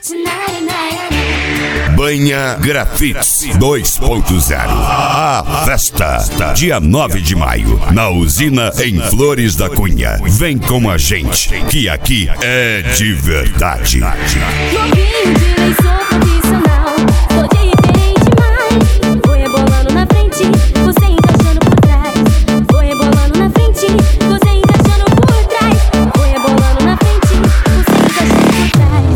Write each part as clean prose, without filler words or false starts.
Banha Grafits 2.0. A festa, dia 9 de maio, na usina em Flores da Cunha. Vem com a gente, que aqui é de verdade. Novinho de lei, sou profissional, sou diferente mais. Vou rebolando na frente, você encaixando por trás. Vou rebolando na frente, você encaixando por trás. Vou rebolando na frente, você encaixando por trás.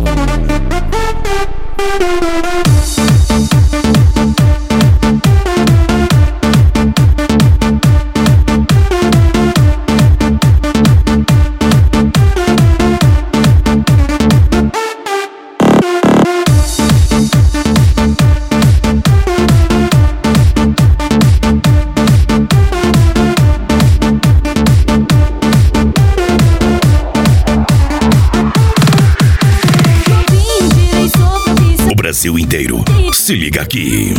Brasil inteiro. Se liga aqui.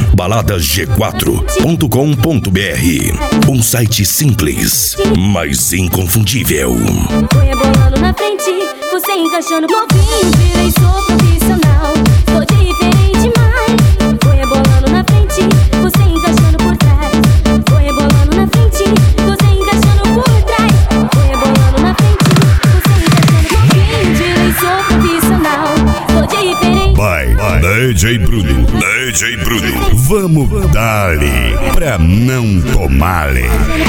baladasg4.com.br. Um site simples, mas inconfundível. Vou rebolando na frente, você encaixando. Novinho, virei, sou profissional, sou diferente mais. Vou rebolando na frente, você encaixando por trás. Vou rebolando na frente, você encaixando por trás. Vou rebolando na frente, você encaixando. Novinho, virei, sou profissional, sou diferente. Vai, DJ Bruno, DJ Bruno. Vamos dar-lhe pra não tomar-lhe.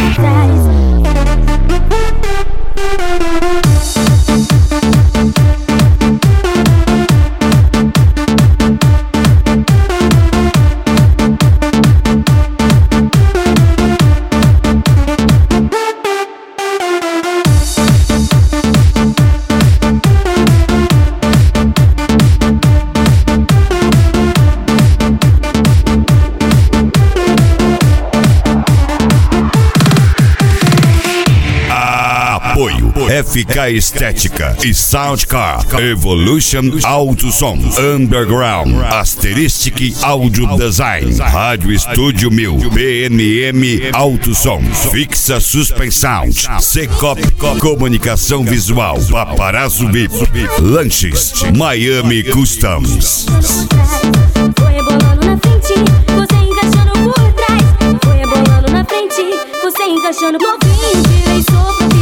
Apoio FK Estética e Soundcar, Evolution Auto Som, Underground, Asteristic Audio Design, Rádio Estúdio 1000, PNM Auto Som, Fixa Suspensão, Secop Comunicação Visual, Paparazzo VIP, Lanches, Miami Customs. Vou rebolando na frente, você encaixando por trás. Vou rebolando na frente, você encaixando. Novinho, virei, sou